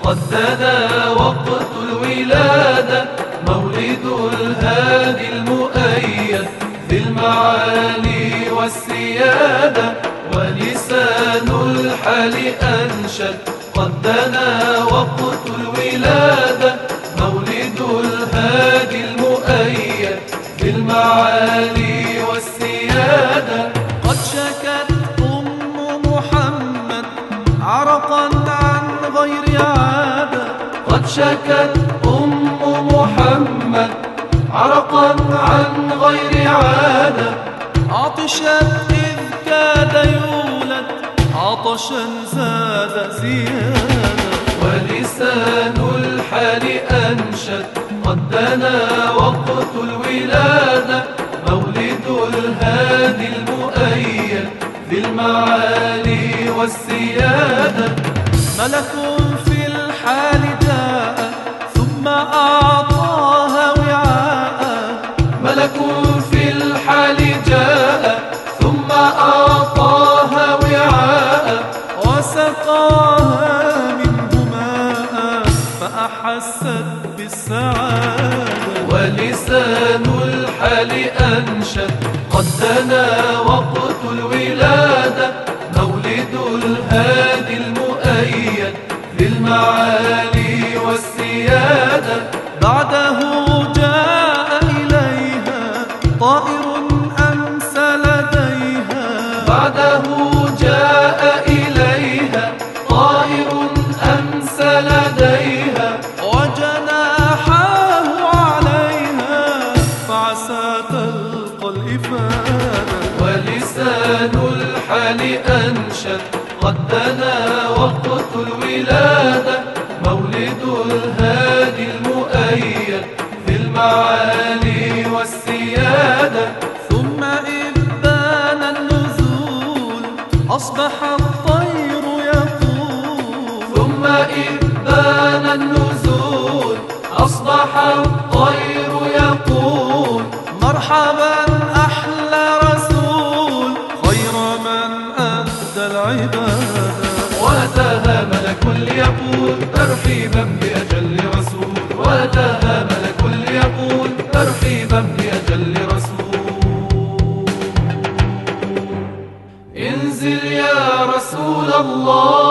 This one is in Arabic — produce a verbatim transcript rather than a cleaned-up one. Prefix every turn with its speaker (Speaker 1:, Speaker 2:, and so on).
Speaker 1: قد دنا وقت الولادة، مولد الهادي المؤيد ذي المعالي والسيادة، ولسان الحال أنشد قد دنا وقت الولادة، مولد الهادي المؤيد ذي المعالي والسيادة.
Speaker 2: قد شكت أم محمد عرقا عن غير عادة،
Speaker 1: قد شكت أم محمد عرقا عن غير عادة،
Speaker 2: عطشت إذ كاد يولد عطشا زاد زيادة،
Speaker 1: ولسان الحال أنشد قد دنا وقت الولادة، مولد الهادي المؤيد ذي المعالي والسيادة.
Speaker 2: ملك في الحال جاء ثم أعطاها وعاء،
Speaker 1: ملك في الحال جاء ثم أعطاها وعاء،
Speaker 2: وسقاها منه ماء فأحست بالسعادة،
Speaker 1: ولسان الحال أنشد قد دنا وقت الولادة، مولد الهادي المؤيد ذي المعالي والسيادة.
Speaker 2: بعده جاء إليها طائر أمسى لديها،
Speaker 1: بعده جاء إليها طائر أمسى لديها،
Speaker 2: وجناحاه عليها فعسى تلقى الإفادة،
Speaker 1: ولسان الحال أنشد قد دنا وقت الولادة، مولد الهادي المؤيد ذي المعالي والسيادة.
Speaker 2: ثم إذ بان النزول أصبح الطير يقول،
Speaker 1: ثم إذ بان النزول أصبح الطير يقول،
Speaker 2: مرحبا أحلى رسول خير من أدى العبادة،
Speaker 1: وأتاها ملك ليقول ترحيبا بأجل رسول، وأتاها ملك ليقول ترحيبا بأجل رسول. انزل يا رسول الله